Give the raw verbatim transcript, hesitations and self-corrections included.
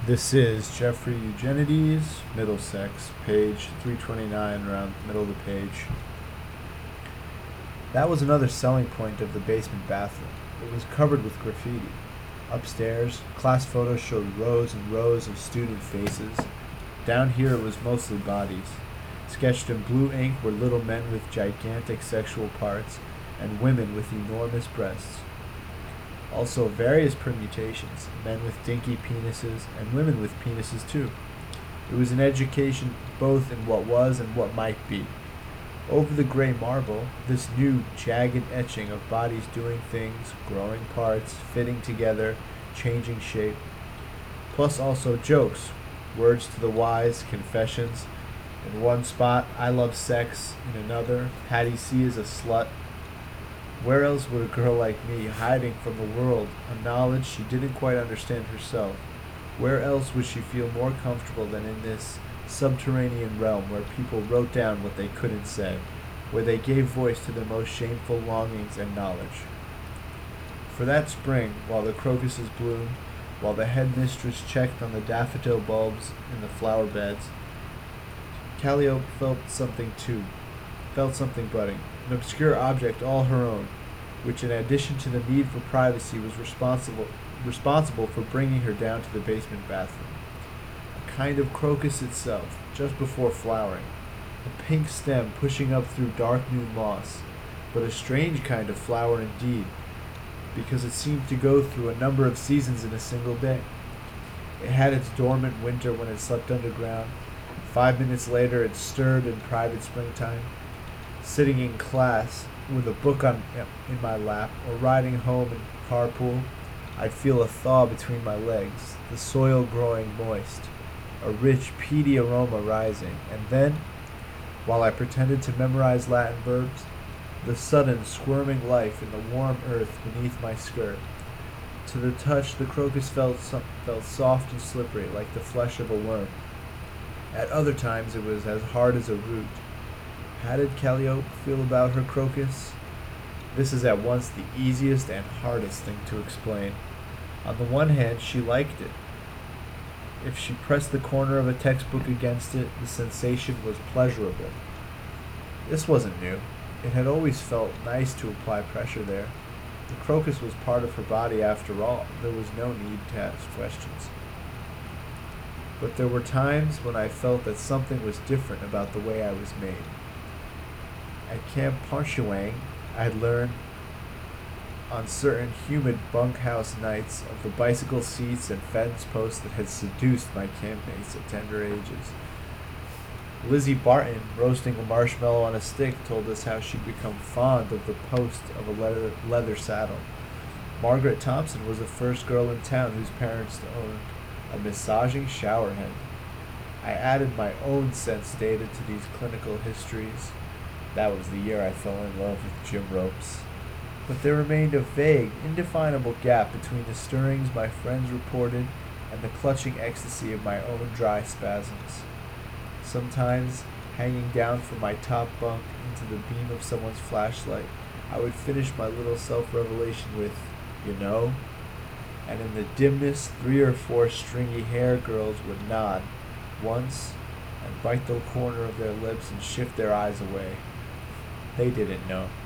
This is Jeffrey Eugenides, Middlesex, page three twenty-nine, around the middle of the page. That was another selling point of the basement bathroom. It was covered with graffiti. Upstairs, class photos showed rows and rows of student faces. Down here it was mostly bodies. Sketched in blue ink were little men with gigantic sexual parts and women with enormous breasts. Also various permutations, men with dinky penises and women with penises too. It was an education both in what was and what might be. Over the gray marble, this new jagged etching of bodies doing things, growing parts, fitting together, changing shape. Plus also jokes, words to the wise, confessions. In one spot, I love sex. In another, Hattie C is a slut. Where else would a girl like me, hiding from the world, a knowledge she didn't quite understand herself, where else would she feel more comfortable than in this subterranean realm where people wrote down what they couldn't say, where they gave voice to their most shameful longings and knowledge? For that spring, while the crocuses bloomed, while the headmistress checked on the daffodil bulbs in the flower beds, Calliope felt something too, felt something budding, an obscure object all her own, which in addition to the need for privacy was responsible responsible for bringing her down to the basement bathroom. A kind of crocus itself, just before flowering, a pink stem pushing up through dark new moss, but a strange kind of flower indeed, because it seemed to go through a number of seasons in a single day. It had its dormant winter when it slept underground. Five minutes later it stirred in private springtime. Sitting in class with a book on in my lap or riding home in carpool, I'd feel a thaw between my legs, the soil growing moist, a rich, peaty aroma rising, and then, while I pretended to memorize Latin verbs, the sudden squirming life in the warm earth beneath my skirt. To the touch, the crocus felt, so- felt soft and slippery, like the flesh of a worm. At other times it was as hard as a root. How did Calliope feel about her crocus? This is at once the easiest and hardest thing to explain. On the one hand, she liked it. If she pressed the corner of a textbook against it, the sensation was pleasurable. This wasn't new. It had always felt nice to apply pressure there. The crocus was part of her body after all. There was no need to ask questions. But there were times when I felt that something was different about the way I was made. At Camp Pontchartrain, I had learned on certain humid bunkhouse nights of the bicycle seats and fence posts that had seduced my campmates at tender ages. Lizzie Barton, roasting a marshmallow on a stick, told us how she'd become fond of the post of a leather, leather saddle. Margaret Thompson was the first girl in town whose parents owned a massaging shower head. I added my own sense data to these clinical histories. That was the year I fell in love with gym ropes. But there remained a vague, indefinable gap between the stirrings my friends reported and the clutching ecstasy of my own dry spasms. Sometimes, hanging down from my top bunk into the beam of someone's flashlight, I would finish my little self-revelation with, "You know?" And in the dimness, three or four stringy hair girls would nod, once, and bite the corner of their lips and shift their eyes away. They didn't know.